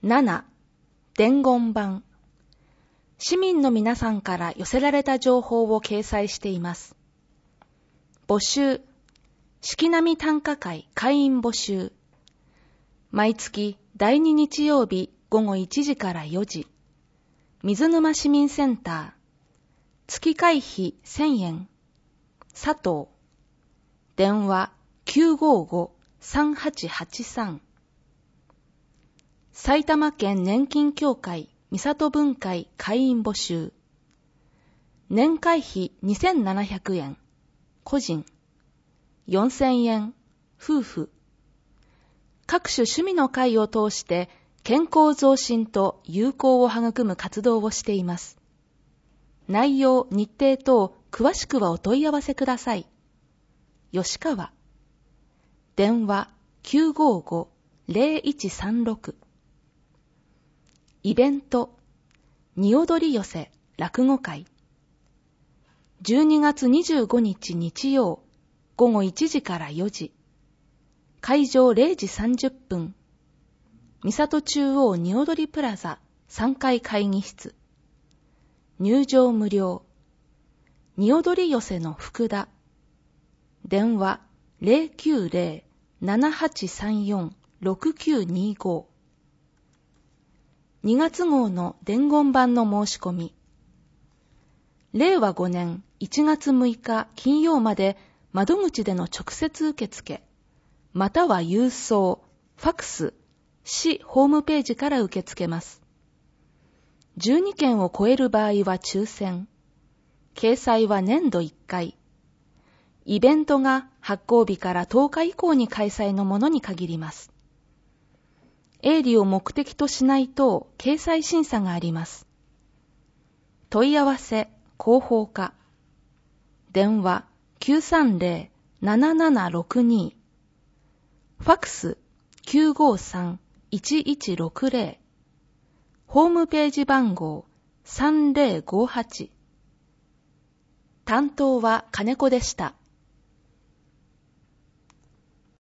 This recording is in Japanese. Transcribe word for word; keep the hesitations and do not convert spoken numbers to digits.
なな、伝言板。市民の皆さんから寄せられた情報を掲載しています。募集。四季並短歌会会員募集。毎月だいに日曜日午後いちじからよじ。水沼市民センター。月会費せんえん。佐藤。電話 きゅうごご さんはちはちさん。埼玉県年金協会三郷分会会員募集。年会費にせんななひゃくえん。個人。よんせんえん。夫婦。各種趣味の会を通して健康増進と友好を育む活動をしています。内容、日程等詳しくはお問い合わせください。吉川。電話 きゅうごご ぜろいちさんろく。イベント、に踊り寄せ落語会。じゅうにがつにじゅうごにち日曜、午後いちじからよじ。会場れいじさんじゅっぷん。三郷中央に踊りプラザさんかい会議室。入場無料。に踊り寄せの福田。電話 ぜろきゅうぜろ ななはちさんよん ろくきゅうにご。にがつ号の伝言板の申し込み。れいわごねんいちがつむいか金曜まで窓口での直接受付、または郵送、ファクス、市ホームページから受け付けます。じゅうにけんを超える場合は抽選。掲載は年度いっかい。イベントが発行日からとおか以降に開催のものに限ります。営利を目的としないと掲載審査があります。問い合わせ、広報課。電話 きゅうさんぜろ ななななろくに。ファクス きゅうごさん いちいちろくぜろ。ホームページ番号 さんぜろごはち。担当は金子でした。